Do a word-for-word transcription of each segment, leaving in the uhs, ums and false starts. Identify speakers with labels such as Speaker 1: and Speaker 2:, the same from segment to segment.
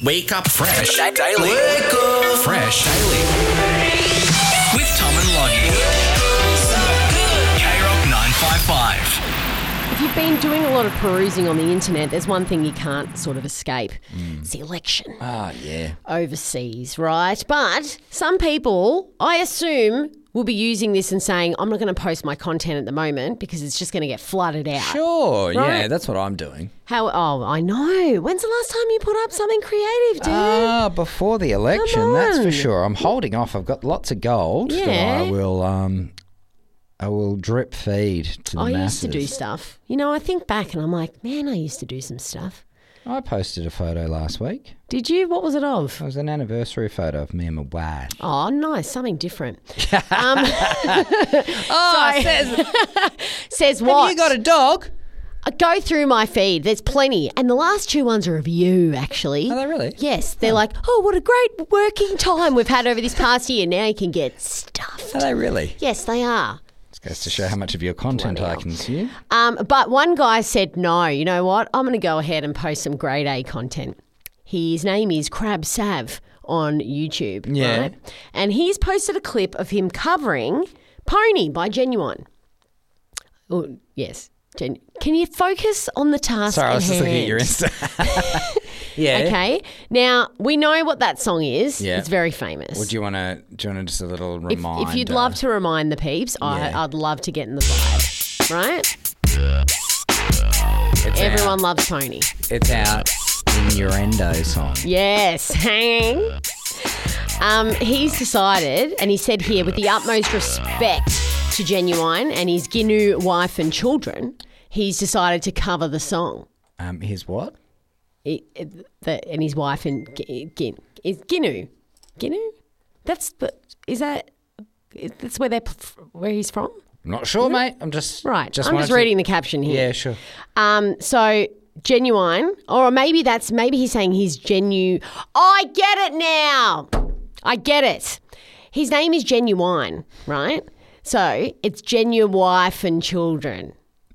Speaker 1: Wake up fresh daily. Wake up fresh daily. With Tom and Lonnie. K Rock nine five five.
Speaker 2: If you've been doing a lot of perusing on the internet, there's one thing you can't sort of escape. Mm. It's the election.
Speaker 3: Ah, yeah.
Speaker 2: Overseas, right? But some people, I assume, will be using this and saying, I'm not going to post my content at the moment because it's just going to get flooded out.
Speaker 3: Sure,
Speaker 2: right?
Speaker 3: Yeah, that's what I'm doing.
Speaker 2: How? Oh, I know. When's the last time you put up something creative, dude?
Speaker 3: Ah, before the election, that's for sure. I'm holding off. I've got lots of gold
Speaker 2: Yeah.
Speaker 3: that I will um, I will drip feed to the
Speaker 2: I
Speaker 3: masses.
Speaker 2: used to do stuff. You know, I think back and I'm like, man, I used to do some stuff.
Speaker 3: I posted a photo last week.
Speaker 2: Did you? What was it of?
Speaker 3: It was an anniversary photo of me and my wife.
Speaker 2: Oh, nice. Something different. um,
Speaker 3: Oh,
Speaker 2: so-
Speaker 3: says,
Speaker 2: says what?
Speaker 3: have you got a dog?
Speaker 2: I go through my feed. There's plenty. And the last two ones are of you, actually.
Speaker 3: Are they really?
Speaker 2: Yes. They're like, oh, what a great working time we've had over this past year. Now you can get stuffed.
Speaker 3: Are they really?
Speaker 2: Yes, they are.
Speaker 3: This goes to show how much of your content
Speaker 2: Bloody
Speaker 3: I
Speaker 2: hell.
Speaker 3: consume.
Speaker 2: Um, but one guy said, no, you know what? I'm going to go ahead and post some grade A content. His name is Crab Sav on YouTube.
Speaker 3: Yeah.
Speaker 2: Right? And he's posted a clip of him covering Pony by Genuine. Oh, yes. Gen- Can you focus on the task
Speaker 3: Sorry, I
Speaker 2: at
Speaker 3: was just looking at
Speaker 2: hand?
Speaker 3: your Insta. Yeah.
Speaker 2: Okay. Now, we know what that song is.
Speaker 3: Yeah.
Speaker 2: It's very famous.
Speaker 3: Would you want to? Do you want to just a little
Speaker 2: if,
Speaker 3: reminder?
Speaker 2: if you'd love to remind the peeps,
Speaker 3: Yeah.
Speaker 2: I, I'd love to get in the vibe. Right?
Speaker 3: It's
Speaker 2: Everyone
Speaker 3: out.
Speaker 2: loves Pony.
Speaker 3: It's out. Innuendo song.
Speaker 2: Yes. Hang. Um, he's decided, and he said here, with the utmost respect to Genuine and his Ginu wife and children, he's decided to cover the song.
Speaker 3: Um, his what?
Speaker 2: It, it, the, and his wife and G- Gin, is Ginu. Ginu? That's the, is that, that's where they're, where he's from?
Speaker 3: I'm not sure, mate. I'm just
Speaker 2: Right.
Speaker 3: Just
Speaker 2: I'm
Speaker 3: wanted
Speaker 2: just
Speaker 3: to-
Speaker 2: reading the caption here.
Speaker 3: Yeah, sure.
Speaker 2: Um, so Genuine, or maybe that's maybe he's saying he's genu. Oh, I get it now. I get it. His name is Genuine, right? So it's Genu wife and children.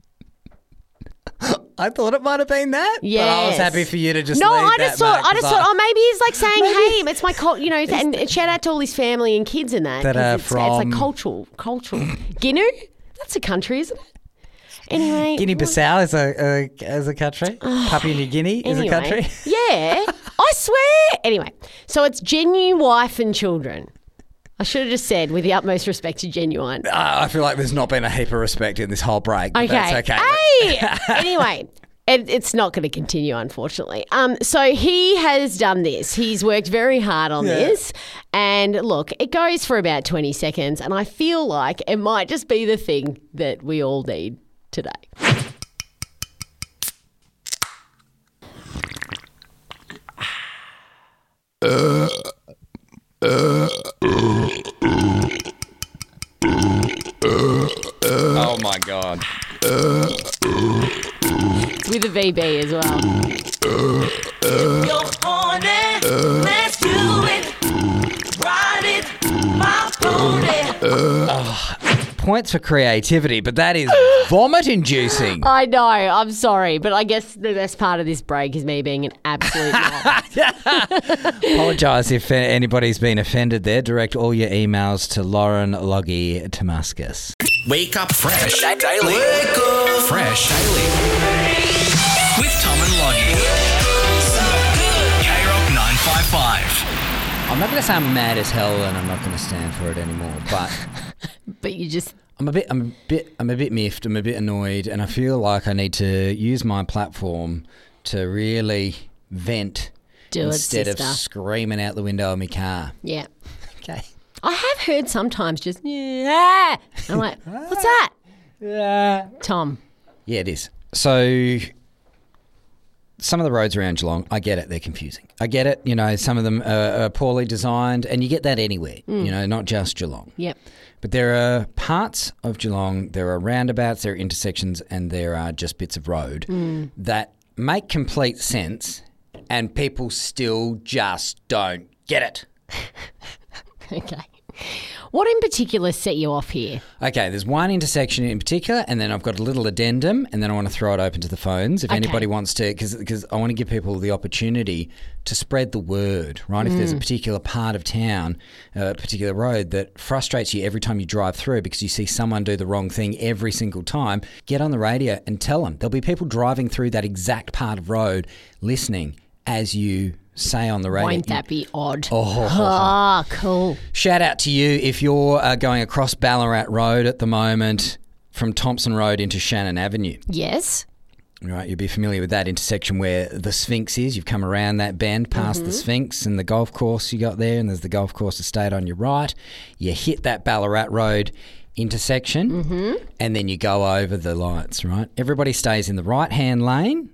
Speaker 3: I thought it might have been that.
Speaker 2: Yes.
Speaker 3: But I was happy for you to just
Speaker 2: No,
Speaker 3: leave
Speaker 2: I
Speaker 3: that,
Speaker 2: just thought
Speaker 3: mate,
Speaker 2: I just
Speaker 3: 'cause
Speaker 2: thought oh maybe he's like saying
Speaker 3: Maybe
Speaker 2: hey, it's my cult, you know, and shout out to all his family and kids and that.
Speaker 3: That
Speaker 2: 'cause
Speaker 3: are
Speaker 2: it's, it's like
Speaker 3: from-
Speaker 2: cultural, cultural. Ginu? That's a country, isn't it? Anyway,
Speaker 3: Guinea-Bissau is a, a is a country. Papua New Guinea is a
Speaker 2: Anyway,
Speaker 3: country.
Speaker 2: Yeah, I swear. Anyway, so it's Genu wife and children. I should have just said with the utmost respect to Genuine.
Speaker 3: Uh, I feel like there's not been a heap of respect in this whole break. But
Speaker 2: Okay.
Speaker 3: That's okay.
Speaker 2: Hey! Anyway, it, it's not going to continue, unfortunately. Um, so he has done this. He's worked very hard on
Speaker 3: Yeah.
Speaker 2: this. And look, it goes for about twenty seconds. And I feel like it might just be the thing that we all need today.
Speaker 3: Oh my god.
Speaker 2: With a V B as well.
Speaker 4: You're on it, let's do it. Ride it, my pony.
Speaker 3: Points for creativity, but that is vomit-inducing.
Speaker 2: I know, I'm sorry, but I guess the best part of this break is me being an absolute knob.
Speaker 3: Apologise if anybody's been offended there. Direct all your emails to Lauren Loggy Damascus.
Speaker 1: Wake up fresh daily. Wake up fresh daily. With Tom and Lonnie. K Rock nine five five.
Speaker 3: I'm not going to say I'm mad as hell and I'm not going to stand for it anymore, but
Speaker 2: But you just,
Speaker 3: I'm a bit, I'm a bit, I'm a bit miffed. I'm a bit annoyed, and I feel like I need to use my platform to really vent
Speaker 2: Do it,
Speaker 3: instead of
Speaker 2: sister.
Speaker 3: screaming out the window of my car.
Speaker 2: yeah.
Speaker 3: Okay.
Speaker 2: I have heard sometimes just, yeah. I'm like, what's that?
Speaker 3: Yeah.
Speaker 2: Tom.
Speaker 3: Yeah, it is. So some of the roads around Geelong, I get it, they're confusing. I get it, you know, some of them are, are poorly designed, and you get that anywhere, you know, not just Geelong.
Speaker 2: Yep.
Speaker 3: But there are parts of Geelong, there are roundabouts, there are intersections, and there are just bits of road that make complete sense, and people still just don't get it.
Speaker 2: Okay. What in particular set you off here?
Speaker 3: Okay, there's one intersection in particular, and then I've got a little addendum, and then I want to throw it open to the phones if
Speaker 2: Okay.
Speaker 3: anybody wants to, because I want to give people the opportunity to spread the word, right? If
Speaker 2: Mm.
Speaker 3: there's a particular part of town, a particular road that frustrates you every time you drive through because you see someone do the wrong thing every single time, get on the radio and tell them. There'll be people driving through that exact part of road listening as you say on the radio.
Speaker 2: Won't that be odd?
Speaker 3: Oh.
Speaker 2: Ah, cool.
Speaker 3: Shout out to you if you're uh, going across Ballarat Road at the moment from Thompson Road into Shannon Avenue.
Speaker 2: Yes.
Speaker 3: Right, you'll be familiar with that intersection where the Sphinx is. You've come around that bend past
Speaker 2: Mm-hmm.
Speaker 3: the Sphinx and the golf course you got there, and there's the golf course estate on your right. You hit that Ballarat Road intersection,
Speaker 2: Mm-hmm.
Speaker 3: and then you go over the lights, right? Everybody stays in the right-hand lane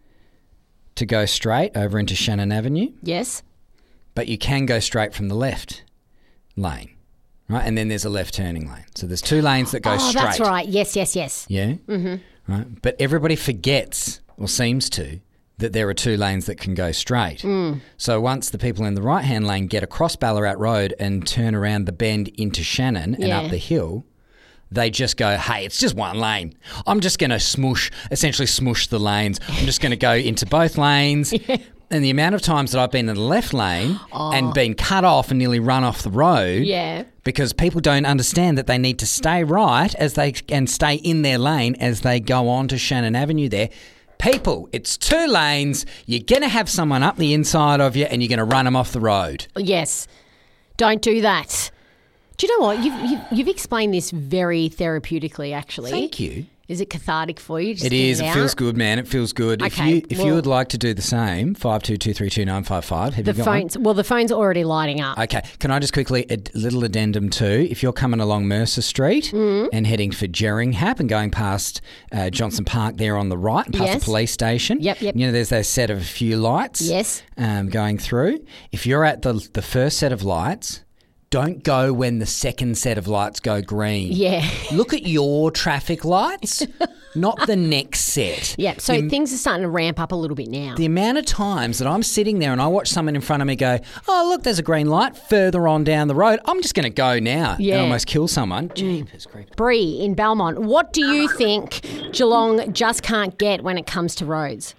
Speaker 3: to go straight over into Shannon Avenue,
Speaker 2: Yes.
Speaker 3: but you can go straight from the left lane, right? And then there's a left turning lane. So there's two lanes that go
Speaker 2: Oh,
Speaker 3: straight.
Speaker 2: that's right. Yes, yes, yes.
Speaker 3: Yeah? Mm-hmm. Right. But everybody forgets, or seems to, that there are two lanes that can go straight.
Speaker 2: Mm.
Speaker 3: So once the people in the right-hand lane get across Ballarat Road and turn around the bend into Shannon and
Speaker 2: Yeah.
Speaker 3: up the hill, they just go, hey, it's just one lane. I'm just going to smoosh, essentially smoosh the lanes. I'm just going to go into both lanes. And the amount of times that I've been in the left lane and been cut off and nearly run off the road
Speaker 2: Yeah.
Speaker 3: because people don't understand that they need to stay right as they and stay in their lane as they go on to Shannon Avenue there. People, it's two lanes. You're going to have someone up the inside of you and you're going to run them off the road.
Speaker 2: Yes. Don't do that. Do you know what? You've, you've, you've explained this very therapeutically, actually.
Speaker 3: Thank you.
Speaker 2: Is it cathartic for you? Just
Speaker 3: It
Speaker 2: get
Speaker 3: is. It
Speaker 2: out?
Speaker 3: feels good, man. It feels good. if
Speaker 2: Okay,
Speaker 3: you if
Speaker 2: well-
Speaker 3: you would like to do the same, five two two three two nine five five. Have
Speaker 2: The
Speaker 3: you got one?
Speaker 2: phone's, well, the phone's already lighting up.
Speaker 3: Okay, can I just quickly, a little addendum too. If you're coming along Mercer Street and heading for Jerringhap and going past uh, Johnson Park there on the right, past
Speaker 2: Yes.
Speaker 3: the police station.
Speaker 2: Yep, yep.
Speaker 3: You know, there's that set of a few lights
Speaker 2: Yes.
Speaker 3: um, going through. If you're at the the first set of lights, don't go when the second set of lights go green.
Speaker 2: Yeah.
Speaker 3: Look at your traffic lights, not the next set.
Speaker 2: Yeah, so
Speaker 3: The-
Speaker 2: things are starting to ramp up a little bit now.
Speaker 3: the amount of times that I'm sitting there and I watch someone in front of me go, oh, look, there's a green light further on down the road. I'm just going to go now
Speaker 2: Yeah.
Speaker 3: and almost kill someone. Jeepers creepers.
Speaker 2: Bree in Belmont, what do you think Geelong just can't get when it comes to roads?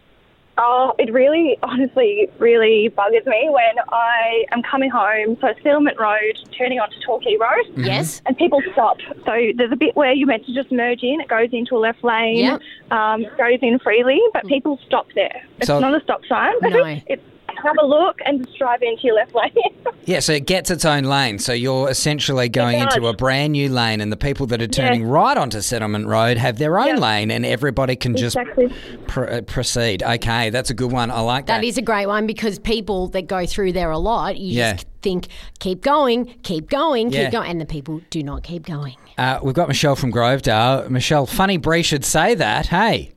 Speaker 5: Oh, it really, honestly, really buggers me when I am coming home, so Settlement Road, turning onto Torquay Road,
Speaker 2: Yes?
Speaker 5: and people stop. So there's a bit where you're meant to just merge in. It goes into a left lane,
Speaker 2: Yep.
Speaker 5: um, goes in freely, but people stop there. It's
Speaker 3: So-
Speaker 5: not a stop sign.
Speaker 2: No.
Speaker 5: It's have a look and just drive into your left lane.
Speaker 3: Yeah, so it gets its own lane. So you're essentially going
Speaker 5: does.
Speaker 3: into a brand new lane and the people that are turning
Speaker 5: Yeah.
Speaker 3: right onto Settlement Road have their own
Speaker 5: Yeah.
Speaker 3: lane and everybody can just
Speaker 5: Exactly.
Speaker 3: pr- uh, proceed. Okay, that's a good one. I like that.
Speaker 2: That is a great one because people that go through there a lot, you
Speaker 3: Yeah.
Speaker 2: just think, keep going, keep going,
Speaker 3: Yeah.
Speaker 2: keep going. And the people do not keep going.
Speaker 3: Uh, we've got Michelle from Grovedale. Michelle, funny Bree should say that. Hey.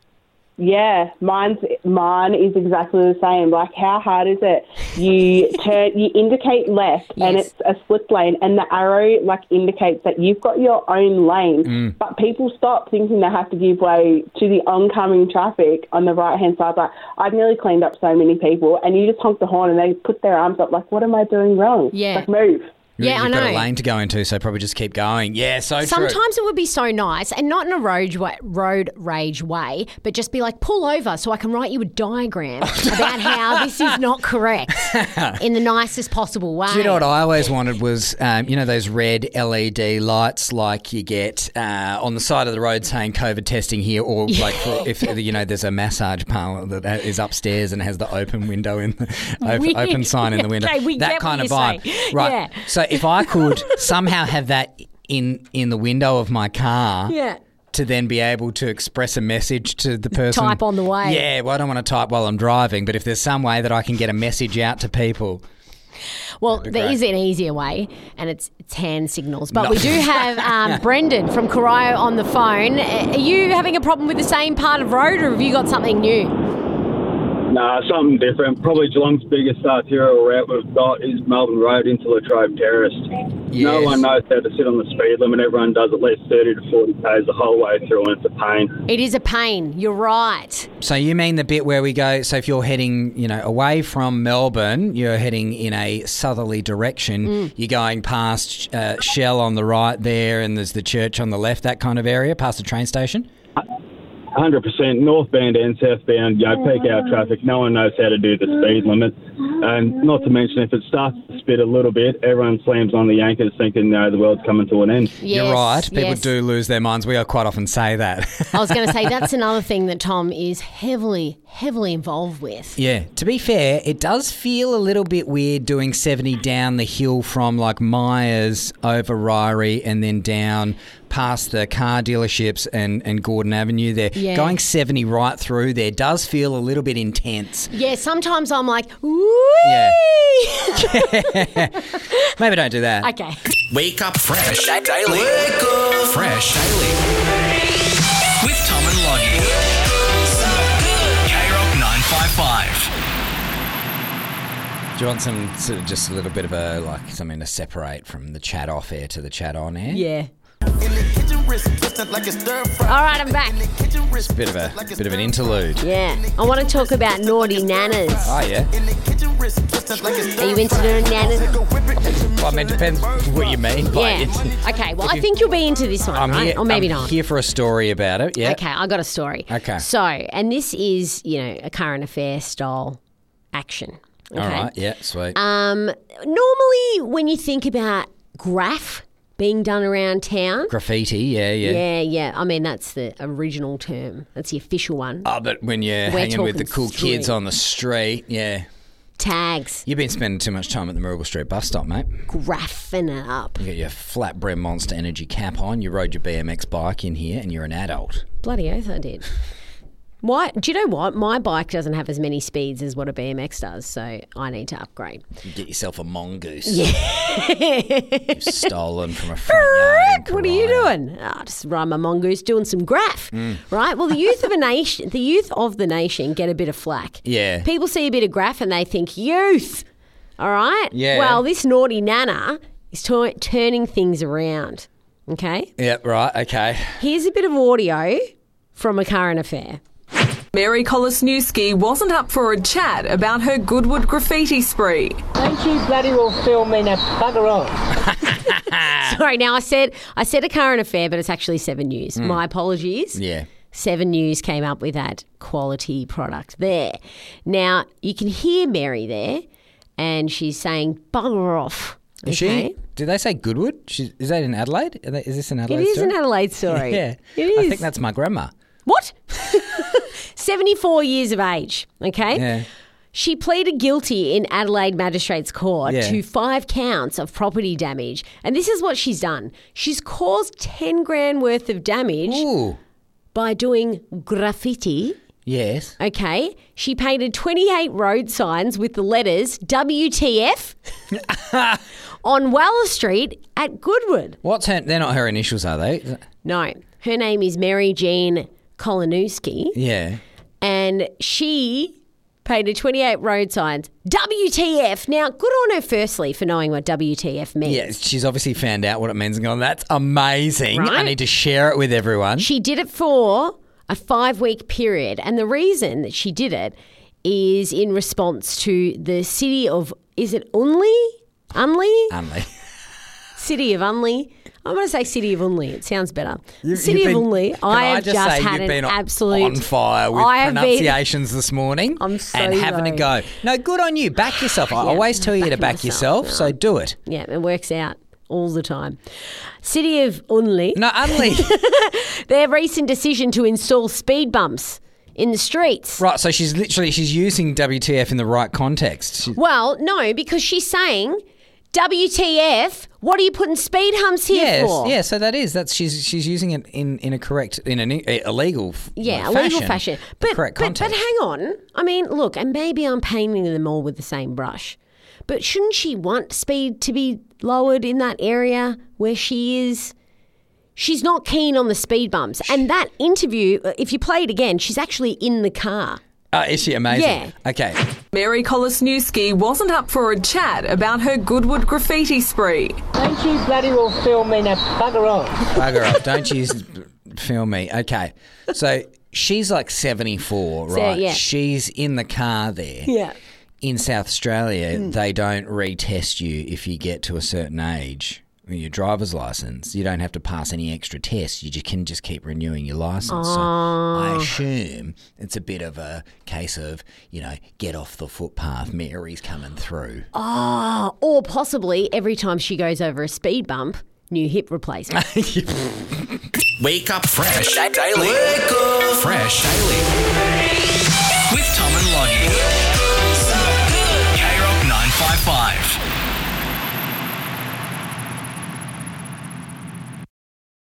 Speaker 6: Yeah, mine's mine is exactly the same. Like, how hard is it? You turn, you indicate left, and
Speaker 2: Yes.
Speaker 6: it's a slip lane, and the arrow like indicates that you've got your own lane.
Speaker 3: Mm.
Speaker 6: But people stop thinking they have to give way to the oncoming traffic on the right hand side. Like, I've nearly cleaned up so many people, and you just honk the horn, and they put their arms up. Like, what am I doing wrong?
Speaker 2: Yeah.
Speaker 6: Like, move.
Speaker 2: Yeah,
Speaker 3: You've
Speaker 2: I
Speaker 3: got a
Speaker 2: know.
Speaker 3: lane to go into, so probably just keep going. Yeah, so true.
Speaker 2: Sometimes it would be so nice, and not in a road wa- road rage way, but just be like, pull over so I can write you a diagram about how this is not correct in the nicest possible way.
Speaker 3: Do you know what I always wanted was, um, you know, those red L E D lights like you get uh, on the side of the road saying COVID testing here, or like for, if, you know, there's a massage parlour that is upstairs and has the open window in the open,
Speaker 2: Weird.
Speaker 3: open sign in the window.
Speaker 2: Okay, we
Speaker 3: that
Speaker 2: get
Speaker 3: kind
Speaker 2: what
Speaker 3: of
Speaker 2: you're
Speaker 3: vibe.
Speaker 2: saying.
Speaker 3: Right.
Speaker 2: Yeah.
Speaker 3: So if I could somehow have that in in the window of my car.
Speaker 2: Yeah.
Speaker 3: To then be able to express a message to the person.
Speaker 2: Type on the way.
Speaker 3: Yeah, well, I don't want to type while I'm driving, but if there's some way that I can get a message out to people.
Speaker 2: Well,
Speaker 3: be
Speaker 2: there
Speaker 3: great.
Speaker 2: is an easier way, and it's, it's hand signals. But we do have um, Brendan from Corio on the phone. Uh, Are you having a problem with the same part of road, or have you got something new?
Speaker 7: Nah, something different. Probably Geelong's biggest arterial route we've got is Melbourne Road into Latrobe Terrace.
Speaker 3: Yes.
Speaker 7: No one knows how to sit on the speed limit. Everyone does at least thirty to forty k's the whole way through, and it's a pain.
Speaker 2: It is a pain. You're right.
Speaker 3: So you mean the bit where we go, so if you're heading, you know, away from Melbourne, you're heading in a southerly direction,
Speaker 2: Mm.
Speaker 3: you're going past uh, Shell on the right there and there's the church on the left, that kind of area, past the train station?
Speaker 7: one hundred percent northbound and southbound, you know, peak hour traffic. No one knows how to do the speed limit. And not to mention, if it starts to spit a little bit, everyone slams on the yankers thinking, no, the world's coming to an end.
Speaker 2: Yes,
Speaker 3: You're right. People
Speaker 2: yes.
Speaker 3: do lose their minds. We quite often say that.
Speaker 2: I was going to say that's another thing that Tom is heavily, heavily involved with.
Speaker 3: Yeah, to be fair, it does feel a little bit weird doing seventy down the hill from like Myers over Ryrie and then down past the car dealerships and, and Gordon Avenue there.
Speaker 2: Yeah.
Speaker 3: Going seventy right through there does feel a little bit intense.
Speaker 2: Yeah, sometimes I'm like, woo.
Speaker 3: Yeah. Maybe don't do that.
Speaker 2: Okay.
Speaker 1: Wake up fresh daily. Wake up fresh daily. With Tom and Lonnie. K Rock nine five five.
Speaker 3: Do you want some sort of just a little bit of a like something to separate from the chat off air to the chat on air?
Speaker 2: Yeah. All right, I'm back.
Speaker 3: It's a bit of a bit of an interlude.
Speaker 2: Yeah. I want to talk about naughty nanas.
Speaker 3: Oh yeah.
Speaker 2: Are you into naughty nanas?
Speaker 3: Well, I mean, it depends what you mean by
Speaker 2: Yeah.
Speaker 3: it.
Speaker 2: Okay, well, I think you'll be into this one,
Speaker 3: I'm
Speaker 2: right?
Speaker 3: here,
Speaker 2: Or maybe
Speaker 3: I'm
Speaker 2: not.
Speaker 3: here for a story about it. Yeah.
Speaker 2: Okay, I got a story.
Speaker 3: Okay.
Speaker 2: So, and this is, you know, a current affair style action. Okay?
Speaker 3: All right. Yeah. Sweet.
Speaker 2: Um, normally, when you think about graph being done around town,
Speaker 3: Graffiti. Yeah. Yeah.
Speaker 2: yeah, yeah. I mean, that's the original term. That's the official one.
Speaker 3: Oh, but when you're
Speaker 2: We're
Speaker 3: hanging with the
Speaker 2: talking
Speaker 3: cool kids
Speaker 2: street.
Speaker 3: on the street, yeah.
Speaker 2: Tags,
Speaker 3: You've been spending too much time at the Maribel Street bus stop, mate.
Speaker 2: graphing it up.
Speaker 3: You got your flat brim Monster Energy cap on, you rode your B M X bike in here, and you're an adult.
Speaker 2: Bloody oath, I did. Why? Do you know what? My bike doesn't have as many speeds as what a B M X does, so I need to upgrade.
Speaker 3: You get yourself a mongoose.
Speaker 2: Yeah.
Speaker 3: You've stolen from a front yard. in
Speaker 2: What are you
Speaker 3: Karaya.
Speaker 2: doing? Oh, just ride my mongoose doing some graph,
Speaker 3: Mm.
Speaker 2: right? Well, the youth of a nation, the youth of the nation get a bit of flack.
Speaker 3: Yeah.
Speaker 2: People see a bit of graph and they think youth. All right.
Speaker 3: Yeah.
Speaker 2: Well, this naughty nana is t- turning things around. Okay.
Speaker 3: Yep, right, okay.
Speaker 2: Here's a bit of audio from a current affair.
Speaker 8: Mary Kolesniewski wasn't up for a chat about her Goodwood graffiti spree.
Speaker 9: Don't you bloody well film me now, bugger off.
Speaker 2: Sorry. Now I said I said a current affair, but it's actually Seven News.
Speaker 3: Mm.
Speaker 2: My apologies.
Speaker 3: Yeah.
Speaker 2: Seven News came up with that quality product there. Now, you can hear Mary there, and she's saying, bugger off.
Speaker 3: Is
Speaker 2: okay?
Speaker 3: she? Did they say Goodwood? She, is that in Adelaide? Are they- Is this an
Speaker 2: It
Speaker 3: Adelaide
Speaker 2: is
Speaker 3: story?
Speaker 2: an Adelaide story.
Speaker 3: Yeah.
Speaker 2: It is.
Speaker 3: I think that's my grandma.
Speaker 2: What? seventy-four years of age, okay?
Speaker 3: Yeah.
Speaker 2: She pleaded guilty in Adelaide Magistrates Court
Speaker 3: Yeah.
Speaker 2: to five counts of property damage. And this is what she's done. She's caused ten grand worth of damage
Speaker 3: Ooh.
Speaker 2: by doing graffiti.
Speaker 3: Yes.
Speaker 2: Okay. She painted twenty-eight road signs with the letters W T F on Waller Street at Goodwood.
Speaker 3: What's her... They're not her initials, are they?
Speaker 2: No. Her name is Mary Jean Kolesniewski.
Speaker 3: Yeah.
Speaker 2: And she painted twenty-eight road signs. W T F. Now, good on her, firstly, for knowing what W T F means.
Speaker 3: Yeah, she's obviously found out what it means and gone, that's amazing. I
Speaker 2: Right?
Speaker 3: need to share it with everyone.
Speaker 2: She did it for a five-week period. And the reason that she did it is in response to the city of, is it Unley? Unley?
Speaker 3: Unley.
Speaker 2: City of Unley. I'm going to say City of Unley. It sounds better.
Speaker 3: You-
Speaker 2: City
Speaker 3: you've
Speaker 2: of
Speaker 3: been-
Speaker 2: Unley.
Speaker 3: Can
Speaker 2: I have
Speaker 3: just,
Speaker 2: just
Speaker 3: say
Speaker 2: had
Speaker 3: you've
Speaker 2: an
Speaker 3: been
Speaker 2: absolute
Speaker 3: on fire with
Speaker 2: I have been-
Speaker 3: pronunciations this morning.
Speaker 2: I'm so
Speaker 3: and having a
Speaker 2: sorry.
Speaker 3: go. No, good on you. Back yourself. I
Speaker 2: Yeah,
Speaker 3: always tell you to
Speaker 2: backing
Speaker 3: back
Speaker 2: myself,
Speaker 3: yourself,
Speaker 2: no.
Speaker 3: so do it.
Speaker 2: Yeah, it works out all the time. City of Unley.
Speaker 3: No, Unley.
Speaker 2: Their recent decision to install speed bumps in the streets.
Speaker 3: Right, so she's literally she's using W T F in the right context. She-
Speaker 2: Well, no, because she's saying, W T F, what are you putting speed humps here
Speaker 3: yes,
Speaker 2: for?
Speaker 3: yeah, so that is that's she's she's using it in, in a correct in an i- illegal f-
Speaker 2: Yeah,
Speaker 3: like,
Speaker 2: a legal fashion.
Speaker 3: the
Speaker 2: But,
Speaker 3: correct
Speaker 2: but, but
Speaker 3: context.
Speaker 2: hang on. I mean, look, and maybe I'm painting them all with the same brush. But shouldn't she want speed to be lowered in that area where she is? She's not keen on the speed bumps. And that interview, if you play it again, she's actually in the car.
Speaker 3: Oh, is she amazing?
Speaker 2: Yeah.
Speaker 3: Okay.
Speaker 8: Mary Kolesniewski wasn't up for a chat about her Goodwood graffiti spree.
Speaker 9: Don't you bloody well film me now, bugger off.
Speaker 3: Bugger off. Don't you s- film me. Okay. So she's like seventy-four,
Speaker 2: So,
Speaker 3: right?
Speaker 2: yeah.
Speaker 3: She's in the car there.
Speaker 2: Yeah.
Speaker 3: In South Australia,
Speaker 2: Mm.
Speaker 3: they don't retest you if you get to a certain age. With your driver's license, you don't have to pass any extra tests. You just can just keep renewing your license. So I assume it's a bit of a case of, you know, get off the footpath. Mary's coming through.
Speaker 2: Oh, or possibly every time she goes over a speed bump, new hip replacement.
Speaker 1: Wake up fresh daily. Wake up fresh daily. With Tom and Lonnie.